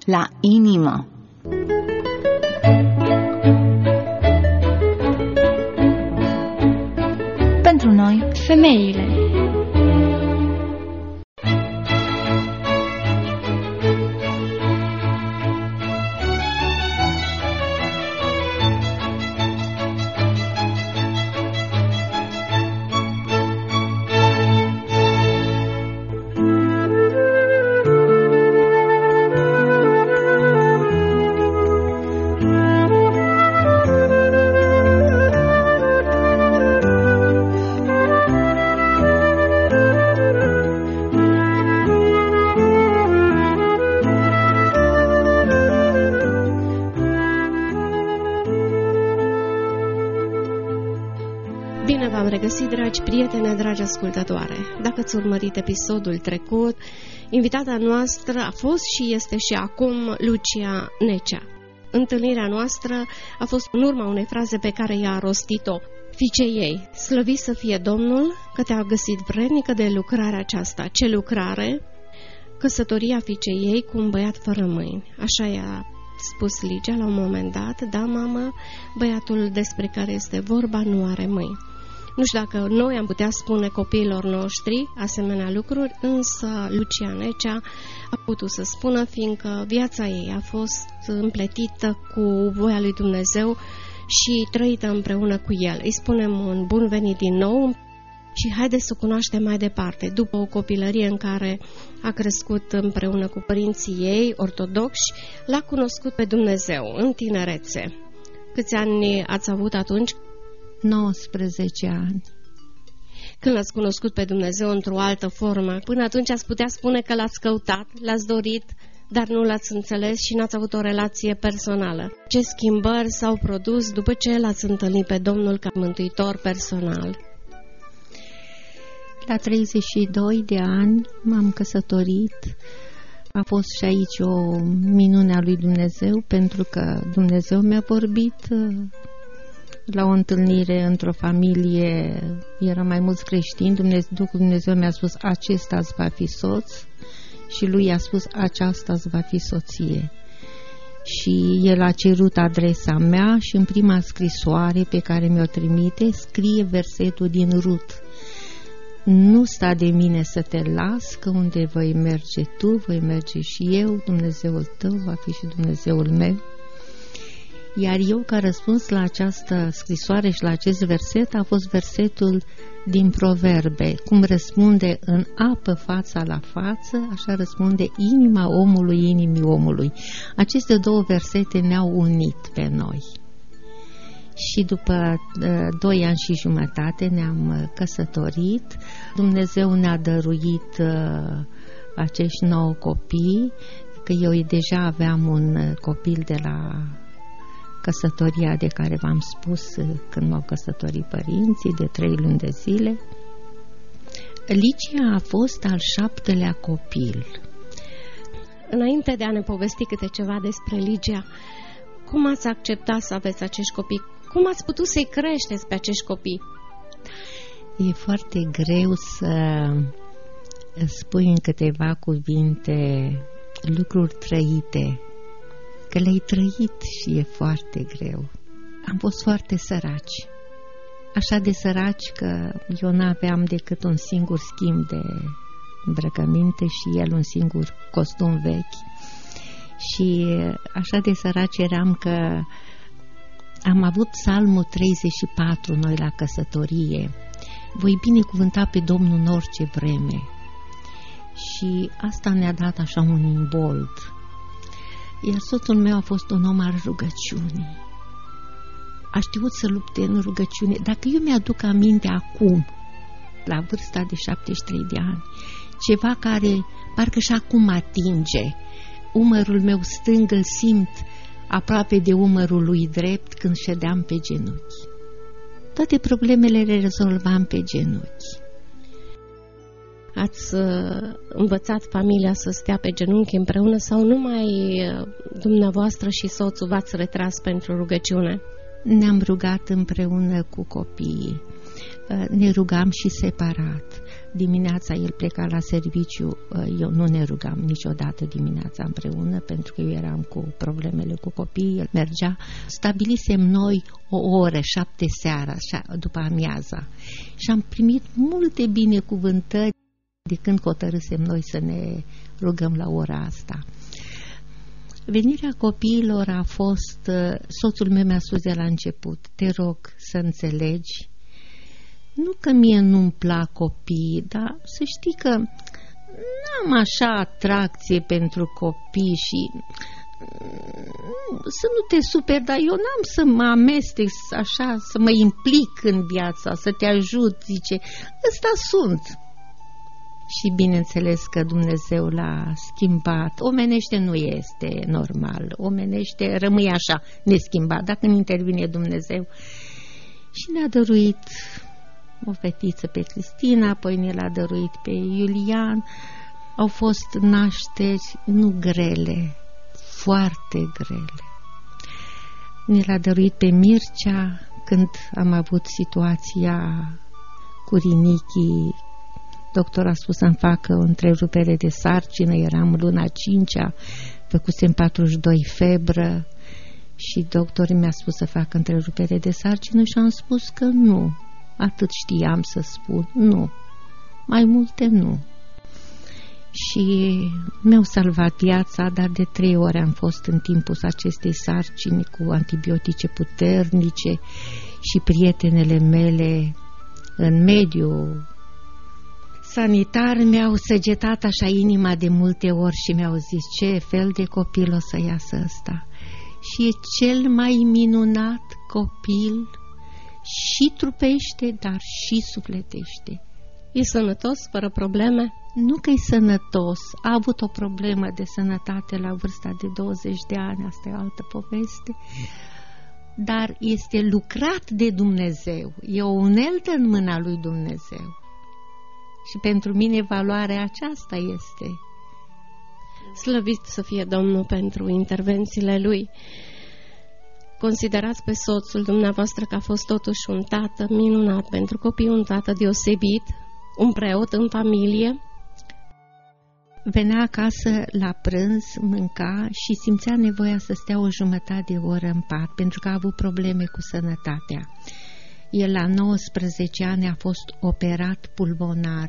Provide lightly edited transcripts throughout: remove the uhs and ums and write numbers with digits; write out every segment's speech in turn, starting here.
la inimă. Pentru noi, femeile. Bine v-am regăsit, dragi prieteni, dragi ascultătoare. Dacă ați urmărit episodul trecut, invitata noastră a fost și este și acum Lucia Necea. Întâlnirea noastră a fost în urma unei fraze pe care ea a rostit-o fiicei ei: slăvit să fie Domnul că te-a găsit vrednică de lucrarea aceasta. Ce lucrare? Căsătoria fiicei ei cu un băiat fără mâini. Așa i-a spus Ligia la un moment dat: da, mamă, băiatul despre care este vorba nu are mâini. Nu știu dacă noi am putea spune copiilor noștri asemenea lucruri, însă Lucia Necea a putut să spună, fiindcă viața ei a fost împletită cu voia lui Dumnezeu și trăită împreună cu El. Îi spunem un bun venit din nou și haideți să o cunoaștem mai departe. După o copilărie în care a crescut împreună cu părinții ei ortodoxi, l-a cunoscut pe Dumnezeu în tinerețe. Câți ani ați avut atunci? 19 ani. Când l-ați cunoscut pe Dumnezeu într-o altă formă, până atunci ați putea spune că l-ați căutat, l-ați dorit, dar nu l-ați înțeles și n-ați avut o relație personală. Ce schimbări s-au produs după ce l-ați întâlnit pe Domnul ca mântuitor personal? La 32 de ani m-am căsătorit. A fost și aici o minune a lui Dumnezeu, pentru că Dumnezeu mi-a vorbit la o întâlnire într-o familie, erau mai mulți creștini. Dumnezeu mi-a spus: acesta îți va fi soț, și lui i-a spus: aceasta îți va fi soție. Și el a cerut adresa mea și în prima scrisoare pe care mi-o trimite scrie versetul din Rut: nu sta de mine să te las, că unde voi merge tu, voi merge și eu, Dumnezeul tău va fi și Dumnezeul meu. Iar eu, ca răspuns la această scrisoare și la acest verset, a fost versetul din Proverbe: cum răspunde în apă fața la față, așa răspunde inima omului inimii omului. Aceste două versete ne-au unit pe noi. Și după 2 ani și jumătate ne-am căsătorit. Dumnezeu ne-a dăruit acești 9 copii, că eu deja aveam un copil de la căsătoria de care v-am spus când m-au căsătorit părinții, de 3 luni de zile. Ligia a fost al 7-lea copil. Înainte de a ne povesti câte ceva despre Ligia, cum ați acceptat să aveți acești copii? Cum ați putut să-i creșteți pe acești copii? E foarte greu să spui în câteva cuvinte lucruri trăite, că le-ai trăit și e foarte greu. Am fost foarte săraci, așa de săraci că eu n-aveam decât un singur schimb de îmbrăcăminte și el un singur costum vechi. Și așa de săraci eram că am avut Psalmul 34 noi la căsătorie: voi binecuvânta pe Domnul în orice vreme. Și asta ne-a dat așa un imbold. Iar soțul meu a fost un om al rugăciunii. A știut să lupte în rugăciune. Dacă eu mi-aduc aminte acum, la vârsta de 73 de ani, ceva care parcă și acum atinge umărul meu stâng, îl simt aproape de umărul lui drept când ședeam pe genunchi. Toate problemele le rezolvam pe genunchi. Ați învățat familia să stea pe genunchi împreună sau numai dumneavoastră și soțul v-ați retras pentru rugăciune? Ne-am rugat împreună cu copiii. ne rugam și separat. Dimineața el pleca la serviciu, eu nu ne rugam niciodată dimineața împreună, pentru că eu eram cu problemele cu copiii, el mergea. Stabilisem noi o oră, 7 seara, după amiaza, și am primit multe binecuvântări de când hotărâsem noi să ne rugăm la ora asta. Venirea copiilor a fost, soțul meu mi-a spus de la început, te rog să înțelegi, nu că mie nu-mi plac copiii, dar să știi că n-am așa atracție pentru copii și să nu te superi, dar eu n-am să mă amestec așa, să mă implic în viața, să te ajut, zice, ăsta sunt. Și bineînțeles că Dumnezeu l-a schimbat. Omenește nu este normal, omenește rămâi așa, neschimbat, dacă nu intervine Dumnezeu. Și ne-a dăruit o fetiță pe Cristina, apoi ne l-a dăruit pe Iulian. Au fost nașteri nu grele, foarte grele. Ne l-a dăruit pe Mircea când am avut situația cu rinichii. Doctorul a spus să-mi facă o întrerupere de sarcină, eram luna 5-a, făcusem 42 febră și doctorul mi-a spus să fac întrerupere de sarcină și am spus că nu. Atât știam să spun, nu. Mai multe nu. Și mi-au salvat viața, dar de 3 ore am fost în timpul acestei sarcini cu antibiotice puternice și prietenele mele în mediul sanitar mi-au săgetat așa inima de multe ori și mi-au zis ce fel de copil o să iasă ăsta. Și e cel mai minunat copil și trupește, dar și sufletește. E sănătos, fără probleme? Nu că e sănătos, a avut o problemă de sănătate la vârsta de 20 de ani, asta e altă poveste, dar este lucrat de Dumnezeu, e o uneltă în mâna lui Dumnezeu. Și pentru mine valoarea aceasta este. Slăvit să fie Domnul pentru intervențiile Lui. Considerați pe soțul dumneavoastră că a fost totuși un tată minunat pentru copii, un tată deosebit, un preot în familie. Venea acasă la prânz, mânca și simțea nevoia să stea o jumătate de oră în pat, pentru că a avut probleme cu sănătatea. El la 19 ani a fost operat pulmonar,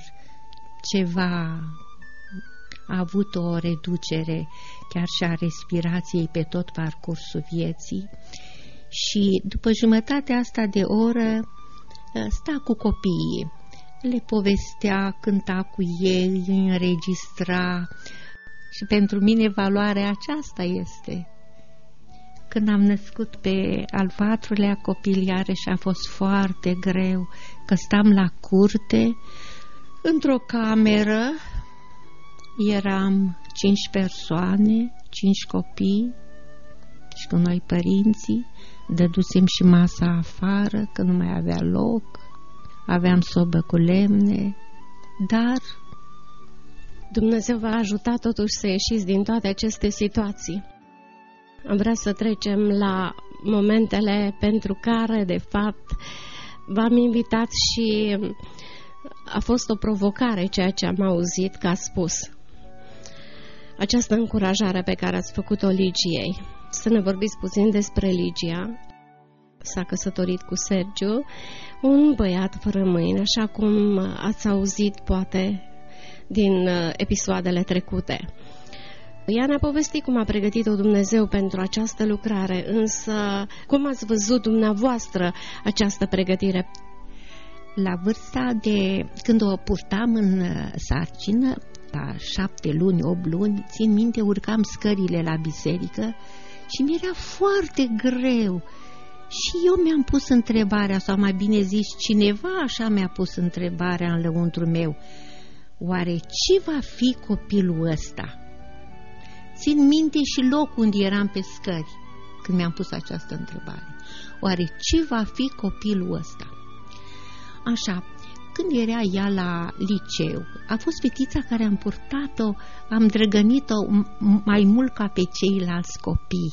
a avut o reducere chiar și a respirației pe tot parcursul vieții și după jumătatea asta de oră sta cu copiii, le povestea, cânta cu ei, îi înregistra și pentru mine valoarea aceasta este. Când am născut pe al 4-lea copil, iarăși a fost foarte greu, că stam la curte, într-o cameră, eram 5 persoane, 5 copii și cu noi părinții, dădusem și masa afară, că nu mai avea loc, aveam sobă cu lemne, dar Dumnezeu v-a ajutat totuși să ieșiți din toate aceste situații. Am vrea să trecem la momentele pentru care, de fapt, v-am invitat și a fost o provocare ceea ce am auzit că a spus. Această încurajare pe care ați făcut-o Ligiei. Să ne vorbiți puțin despre Ligia. S-a căsătorit cu Sergiu, un băiat fără mâini, așa cum ați auzit poate din episoadele trecute. Ea ne-a povestit cum a pregătit-o Dumnezeu pentru această lucrare, însă cum ați văzut dumneavoastră această pregătire? La vârsta de când o purtam în sarcină, la 7 luni, 8 luni, țin minte, urcam scările la biserică și mi-era foarte greu. Și eu mi-am pus întrebarea, sau mai bine zis, cineva așa mi-a pus întrebarea în lăuntru meu. Oare ce va fi copilul ăsta? Țin minte și locul unde eram pe scări când mi-am pus această întrebare. Oare ce va fi copilul ăsta? Așa, când era ea la liceu, a fost fetița care am purtat-o, am drăgănit-o mai mult ca pe ceilalți copii,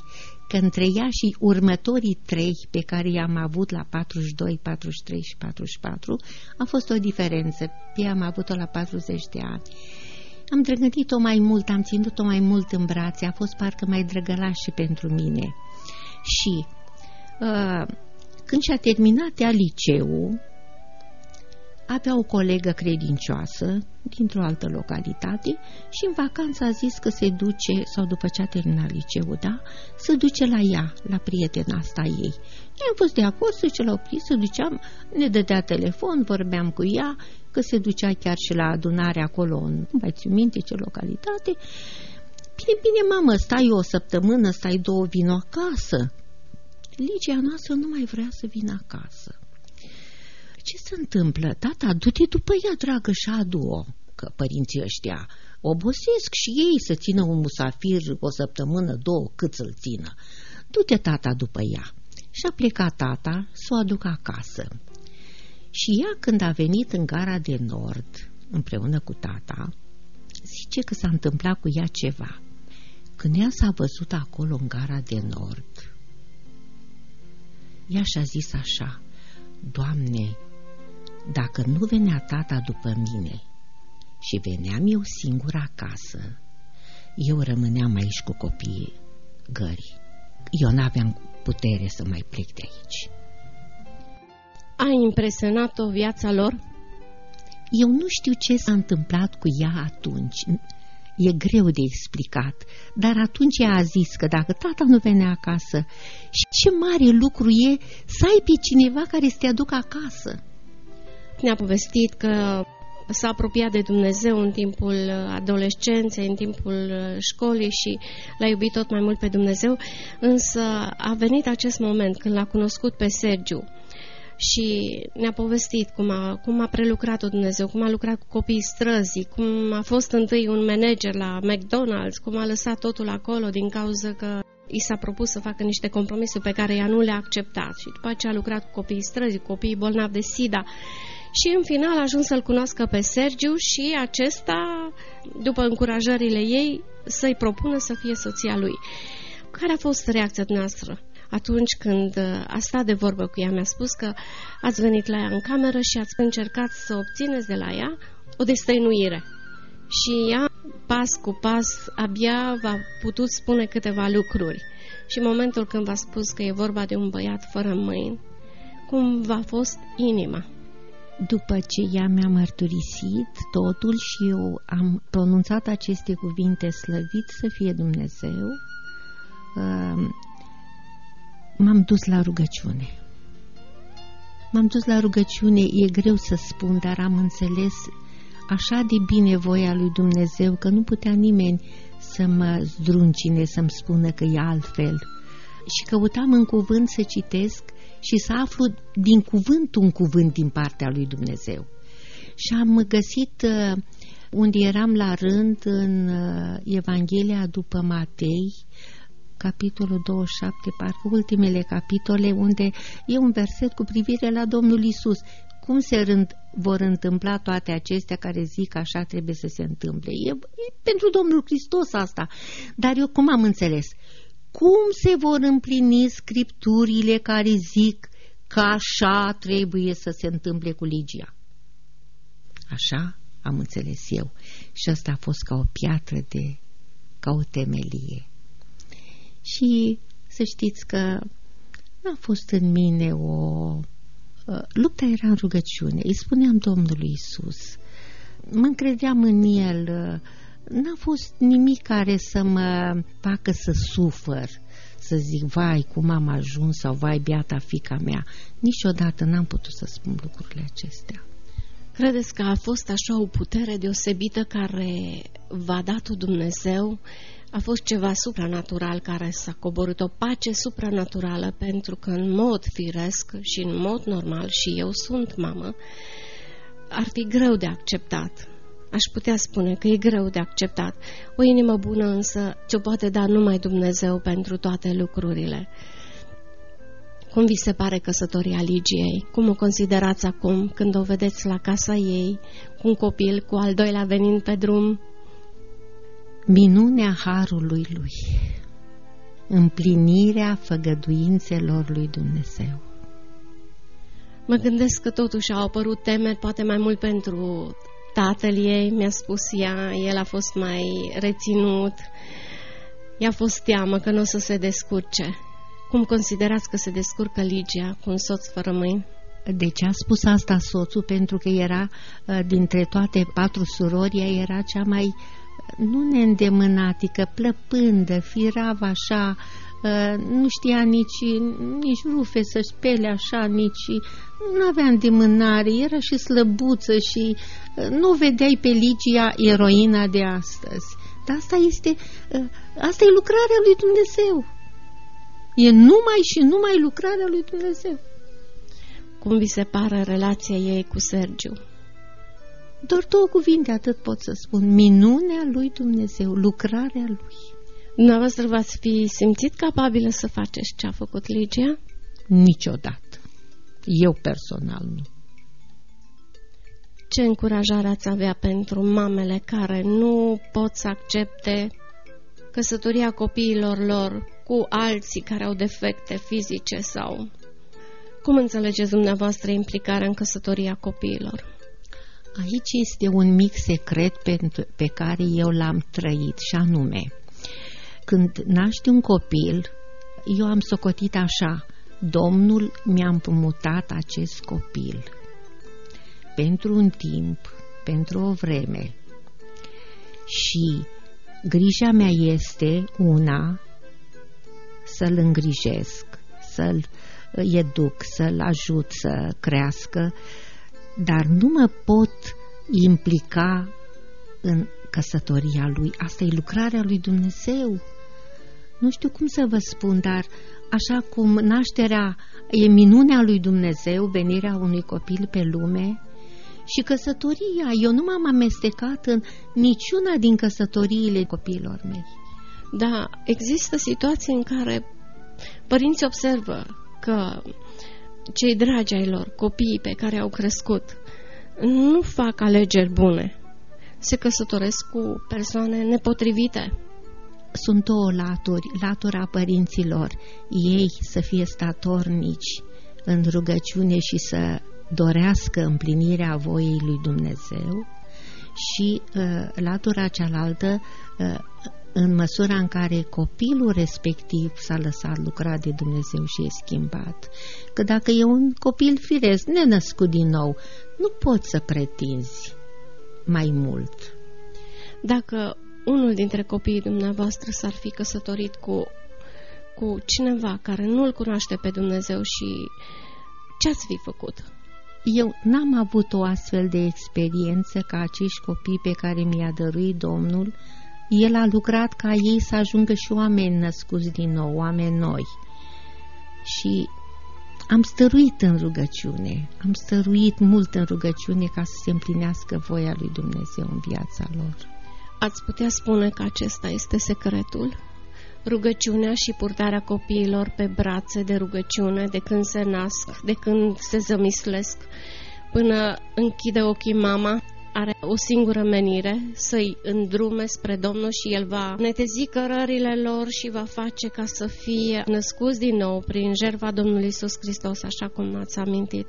că între ea și următorii 3 pe care i-am avut la 42, 43 și 44 a fost o diferență. Pe ea am avut-o la 40 de ani. Am drăgănit-o mai mult, am ținut-o mai mult în brațe, a fost parcă mai drăgălașă pentru mine. Și când și-a terminat ea liceul, avea o colegă credincioasă dintr-o altă localitate și în vacanță a zis că se duce, sau după ce a terminat liceul, da, se duce la ea, la prietena asta ei. Noi am fost de acord, se duce la o se duceam, ne dădea telefon, vorbeam cu ea, că se ducea chiar și la adunare acolo, nu mai țin minte ce localitate. Bine, mamă, stai o săptămână, stai 2, vino acasă. Ligia noastră nu mai vrea să vină acasă. Ce se întâmplă? Tata, du-te după ea, dragă, și adu-o, că părinții ăștia obosesc și ei să țină un musafir o săptămână, 2, cât să-l țină. Du-te, tata, după ea. Și a plecat tata să o aducă acasă. Și ea, când a venit în Gara de Nord, împreună cu tata, zice că s-a întâmplat cu ea ceva. Când ea s-a văzut acolo în Gara de Nord, ea și-a zis așa: Doamne, dacă nu venea tata după mine și veneam eu singur acasă, eu rămâneam aici cu copiii Gării. Eu n-aveam putere să mai plec de aici. A impresionat-o viața lor? Eu nu știu ce s-a întâmplat cu ea atunci. E greu de explicat, dar atunci ea a zis că dacă tata nu venea acasă, și ce mare lucru e să ai pe cineva care să te aducă acasă. Ne-a povestit că s-a apropiat de Dumnezeu în timpul adolescenței, în timpul școlii și l-a iubit tot mai mult pe Dumnezeu, însă a venit acest moment când l-a cunoscut pe Sergiu și ne-a povestit cum a prelucrat-o Dumnezeu, cum a lucrat cu copiii străzii, cum a fost întâi un manager la McDonald's, cum a lăsat totul acolo din cauza că i s-a propus să facă niște compromisuri pe care ea nu le-a acceptat și după aceea a lucrat cu copiii străzii, cu copiii bolnavi de SIDA. Și în final a ajuns să-l cunoască pe Sergiu și acesta, după încurajările ei, să-i propună să fie soția lui. Care a fost reacția noastră atunci când a stat de vorbă cu ea? Mi-a spus că ați venit la ea în cameră și ați încercat să obțineți de la ea o destăinuire. Și ea, pas cu pas, abia v-a putut spune câteva lucruri. Și în momentul când v-a spus că e vorba de un băiat fără mâini, cum v-a fost inima? După ce ea mi-a mărturisit totul și eu am pronunțat aceste cuvinte, slăvit să fie Dumnezeu, m-am dus la rugăciune. M-am dus la rugăciune, e greu să spun, dar am înțeles așa de bine voia lui Dumnezeu că nu putea nimeni să mă zdruncine, să-mi spună că e altfel. Și căutam în cuvânt să citesc și să aflu din cuvânt un cuvânt din partea lui Dumnezeu. Și am găsit unde eram la rând în Evanghelia după Matei, capitolul 27, parcă ultimele capitole, unde e un verset cu privire la Domnul Iisus. Cum se vor întâmpla toate acestea care zic așa trebuie să se întâmple? E pentru Domnul Hristos asta. Dar eu cum am înțeles? Cum se vor împlini scripturile care zic că așa trebuie să se întâmple cu Ligia? Așa am înțeles eu. Și asta a fost ca o piatră ca o temelie. Și să știți că n-a fost în mine lupta era în rugăciune. Îi spuneam Domnului Iisus, mă încredeam în El. N-a fost nimic care să mă facă să sufăr, să zic, vai, cum am ajuns, sau vai, beata fiica mea. Niciodată n-am putut să spun lucrurile acestea. Credeți că a fost așa o putere deosebită care v-a dat-o Dumnezeu? A fost ceva supranatural care s-a coborât, o pace supranaturală, pentru că în mod firesc și în mod normal, și eu sunt mamă, ar fi greu de acceptat. Aș putea spune că e greu de acceptat. O inimă bună însă ce-o poate da numai Dumnezeu pentru toate lucrurile. Cum vi se pare căsătoria Ligiei? Cum o considerați acum când o vedeți la casa ei, cu un copil, cu al doilea venind pe drum? Minunea harului lui. împlinirea făgăduințelor lui Dumnezeu. Mă gândesc că totuși au apărut temeri, poate mai mult pentru tatăl ei, mi-a spus ea, el a fost mai reținut, i-a fost teamă că nu o să se descurce. Cum considerați că se descurcă Ligia cu un soț fără mâini? De ce a spus asta soțul? Pentru că era, dintre toate 4 surori, ea era cea mai, nu neîndemânatică, plăpândă, firavă așa, nu știa nici rufe să spele așa, nici nu avea îndemânare, era și slăbuță și nu vedeai pe Ligia eroina de astăzi. Dar asta e lucrarea lui Dumnezeu. E numai și numai lucrarea lui Dumnezeu. Cum vi se pare relația ei cu Sergiu? Doar 2 cuvinte atât pot să spun. Minunea lui Dumnezeu, lucrarea lui. Dumneavoastră v-ați fi simțit capabilă să faceți ce a făcut Ligia? Niciodată. Eu personal nu. Ce încurajare ați avea pentru mamele care nu pot să accepte căsătoria copiilor lor cu alții care au defecte fizice sau... Cum înțelegeți dumneavoastră implicarea în căsătoria copiilor? Aici este un mic secret pe care eu l-am trăit și anume, când naște un copil, eu am socotit așa, Domnul mi-a împrumutat acest copil pentru un timp, pentru o vreme și grija mea este una să-l îngrijesc, să-l educ, să-l ajut să crească, dar nu mă pot implica în căsătoria lui. Asta e lucrarea lui Dumnezeu. Nu știu cum să vă spun, dar așa cum nașterea e minunea lui Dumnezeu, venirea unui copil pe lume, și căsătoria, eu nu m-am amestecat în niciuna din căsătoriile copiilor mei. Da, există situații în care părinții observă că cei dragi ai lor, copiii pe care au crescut, nu fac alegeri bune. Se căsătoresc cu persoane nepotrivite. Sunt 2 laturi. Latura părinților, ei să fie statornici în rugăciune și să dorească împlinirea voiei lui Dumnezeu, și latura cealaltă, în măsura în care copilul respectiv s-a lăsat lucra de Dumnezeu și e schimbat. Că dacă e un copil firesc, nenăscut din nou, nu poți să pretinzi mai mult. Dacă unul dintre copiii dumneavoastră s-ar fi căsătorit cu cineva care nu-L cunoaște pe Dumnezeu, și ce ați fi făcut? Eu n-am avut o astfel de experiență ca acești copii pe care mi-a dăruit Domnul. El a lucrat ca ei să ajungă și oameni născuți din nou, oameni noi. Și am stăruit în rugăciune, am stăruit mult în rugăciune ca să se împlinească voia lui Dumnezeu în viața lor. Ați putea spune că acesta este secretul? Rugăciunea și purtarea copiilor pe brațe de rugăciune de când se nasc, de când se zămislesc, până închide ochii mama, are o singură menire, să-i îndrume spre Domnul și El va netezi cărările lor și va face ca să fie născuți din nou prin jertfa Domnului Iisus Hristos, așa cum ați amintit.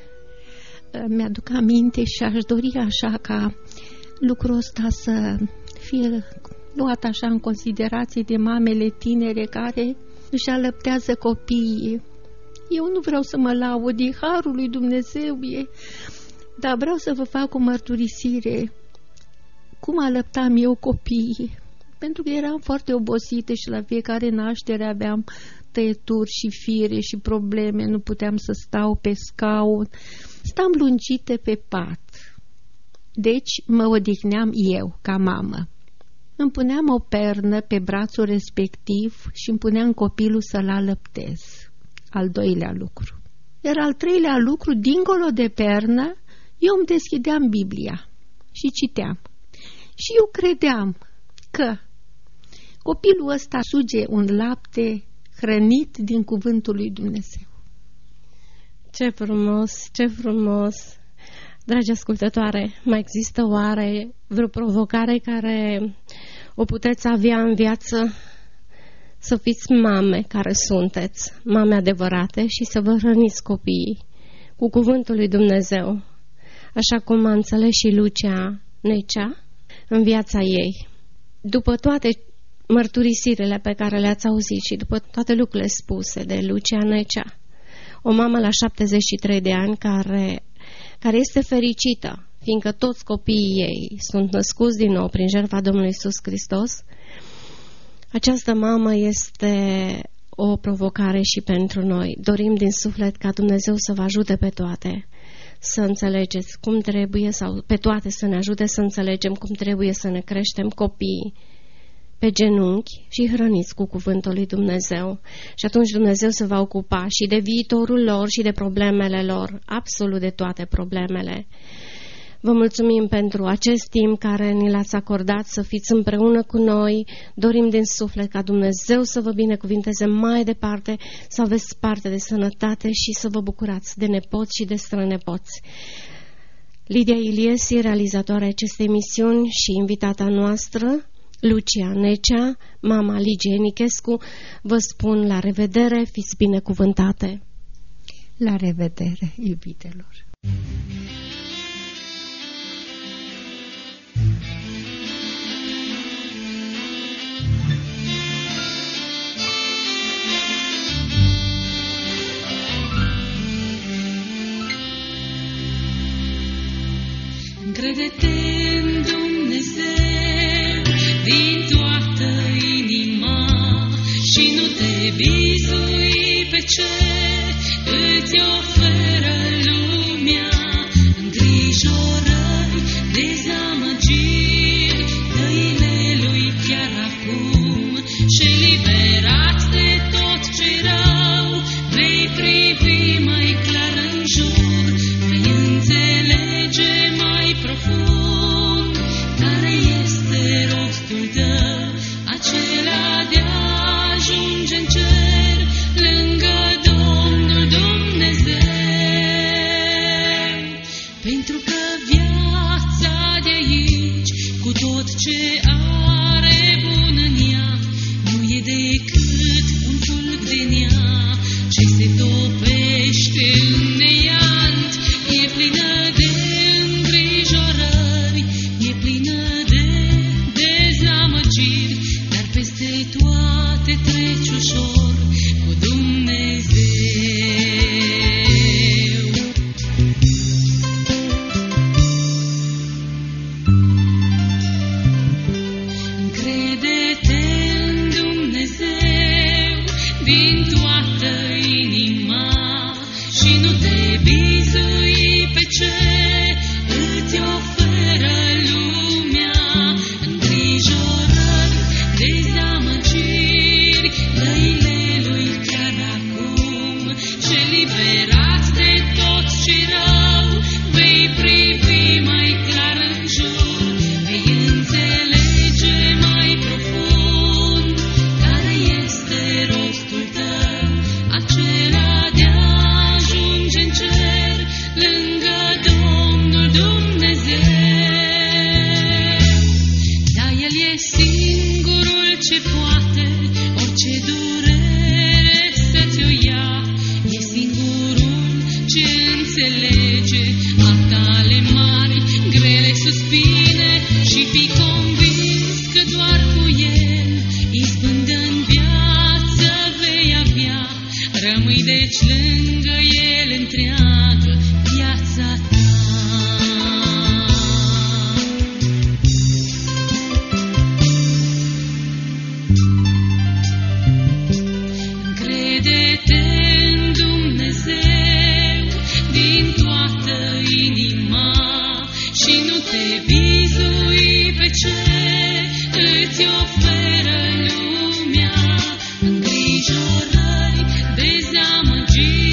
Mi-aduc aminte și aș dori așa ca lucrul ăsta să fie luat așa în considerație de mamele tinere care își alăptează copiii. Eu nu vreau să mă laud, e harul lui Dumnezeu, dar vreau să vă fac o mărturisire. Cum alăptam eu copiii? Pentru că eram foarte obosită și la fiecare naștere aveam tăieturi și fire și probleme, nu puteam să stau pe scaun. Stam lungite pe pat. Deci mă odihneam eu, ca mamă. Îmi puneam o pernă pe brațul respectiv și îmi puneam copilul să-l alăptez. Al 2-lea lucru. Iar al 3-lea lucru, dincolo de pernă, eu îmi deschideam Biblia și citeam. Și eu credeam că copilul ăsta suge un lapte hrănit din cuvântul lui Dumnezeu. Ce frumos, ce frumos! Dragi ascultătoare, mai există oare vreo provocare care o puteți avea în viață să fiți mame care sunteți, mame adevărate și să vă hrăniți copiii cu cuvântul lui Dumnezeu, așa cum a înțeles și Lucia Necea în viața ei. După toate mărturisirile pe care le-ați auzit și după toate lucrurile spuse de Lucia Necea, o mamă la 73 de ani care este fericită, fiindcă toți copiii ei sunt născuți din nou prin jertfa Domnului Iisus Hristos, această mamă este o provocare și pentru noi. Dorim din suflet ca Dumnezeu să vă ajute pe toate să înțelegeți cum trebuie, sau pe toate să ne ajute să înțelegem cum trebuie să ne creștem copiii pe genunchi și hrăniți cu cuvântul lui Dumnezeu. Și atunci Dumnezeu se va ocupa și de viitorul lor și de problemele lor, absolut de toate problemele. Vă mulțumim pentru acest timp care ni l-ați acordat să fiți împreună cu noi. Dorim din suflet ca Dumnezeu să vă binecuvinteze mai departe, să aveți parte de sănătate și să vă bucurați de nepoți și de strănepoți. Lidia Iliesi, realizatoarea acestei emisiuni și invitata noastră, Lucia Necea, mama Ligiei Nichescu, vă spun la revedere, fiți binecuvântate. La revedere, iubitelor. Crede-te în Dumnezeu din toată inima și nu te bizui pe ce îți oferă lumea, îngrijorări, dezamăgiri, dă-i-le lui chiar acum și eliberat de tot ce rău, vei privi mai clar în jur, vei înțelege mai profund care este rostul tău, acela de a ajunge în cer lângă Domnul Dumnezeu. Pentru că viața de aici, cu tot ce are bun în ea, nu e decât un fulg de nea ce se topește în neant, e plină de îngrijorări, e plină de dezamăgiri, dar peste toate treci ușor cu Dumnezeu. Crede-te în Dumnezeu din toată inima și nu te bizui pe ce îți oferă lumea, îngrijorări, dezamăgiri, dă-i-le lui chiar acum și eliberat de tot ce rău, vei privi mai clar în jur, vei înțelege mai profund care este rostul tău, acela de a ajunge în cer lângă Domnul Dumnezeu. Da, El e singurul ce poate orice durere să-ți o ia, e singurul ce înțelege a tale mari, grele suspine și fii convins că doar cu El izbândă în viață vei avea. Rămâi deci lângă El întreagă viața ta. Crede-te în Dumnezeu din toată inima și nu te bizui pe ce îți oferă lumea, îngrijorări, dezamăgiri,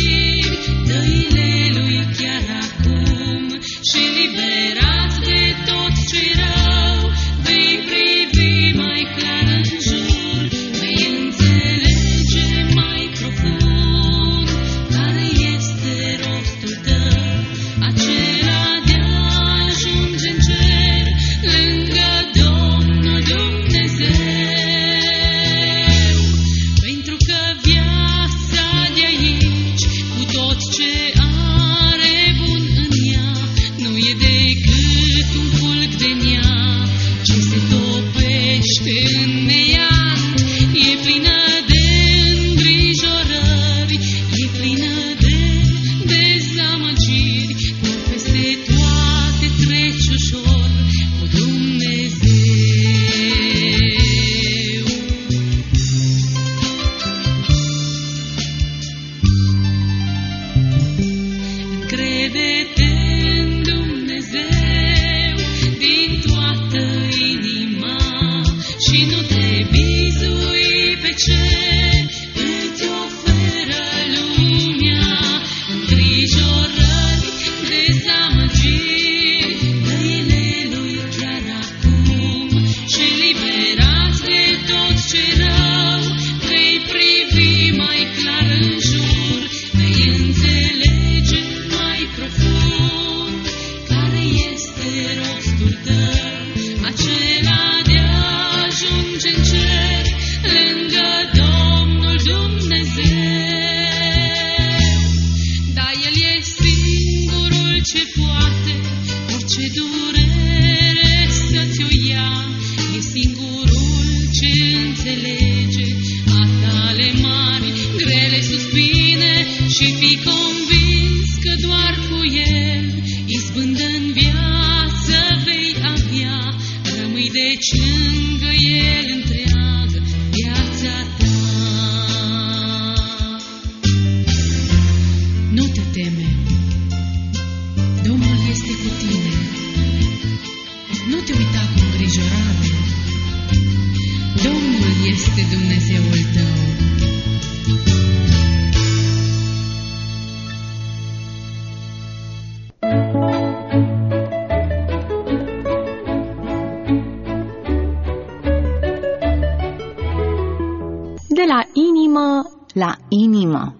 De la inimă la inimă.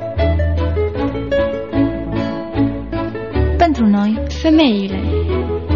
Pentru noi, femeile.